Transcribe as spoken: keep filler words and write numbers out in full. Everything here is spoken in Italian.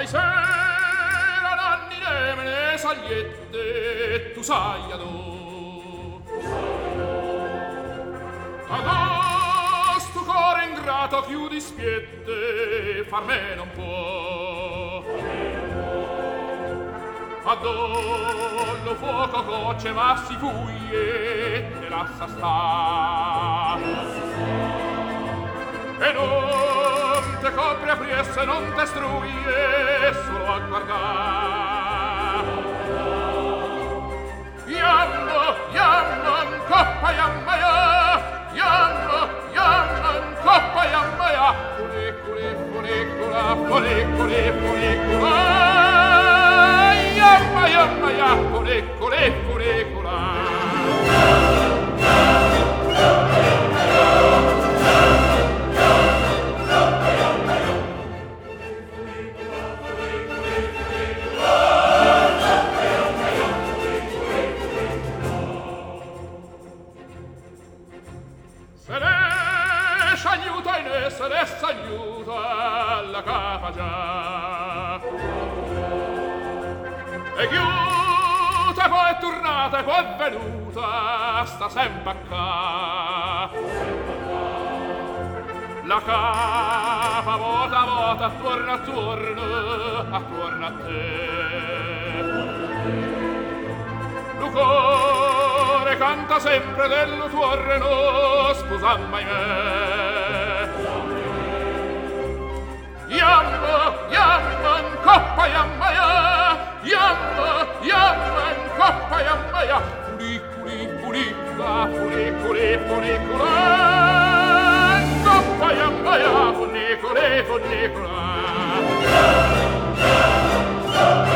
Sai sera nanni nemene sagliette, tu sai adò. Adò stu core ingrato chiudi spiette, far me non può. Adò lo fuoco gocce ma si fuglie, te lascia sta. E non te copri a priesse, non te struie, solo a guardar. Iammo, iammo, coppa iammaia, iammo, iammo, coppa iammaia, funiculi, funicula, funiculi, funicula, iamma, iammaia, funiculi, funicula. Se ne s'aiuta la capa già. E chiuta poi è tornata, poi è venuta, sta sempre qua. La capa vota vota, attorno attorno, attorno a te. Lo cuore canta sempre dello tuo reno, sposa mai me. Iamma, iamma, in coppa iammaia, iamma, iamma, in coppa iammaia, funiculi, funicula, funiculi, funicula, in coppa iammaia, funiculi, funicula.